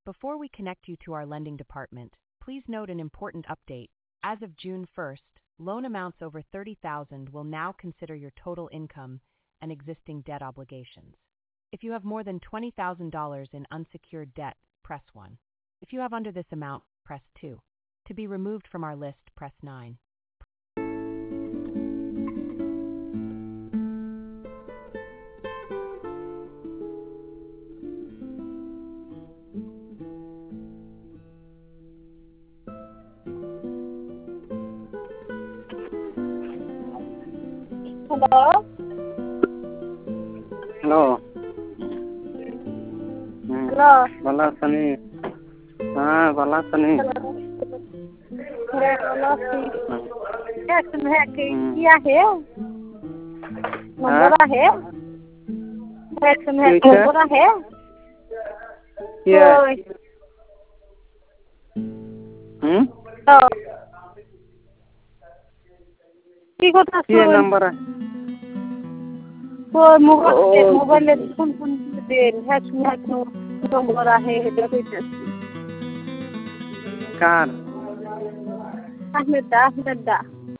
Before we connect you to our lending department, please note an important update. As of June 1st, loan amounts over $30,000 will now consider your total income and existing debt obligations. If you have more than $20,000 in unsecured debt, press 1. If you have under this amount, press 2. To be removed from our list, press 9. Hello? Hello. Hello? Bala Sani. Bala Sani. Hello, tax है किया है number है tax में number है क्या तो ठीक होता ये नंबर है वो मोबाइल ले फोन दे है नंबर है कार Ahmed da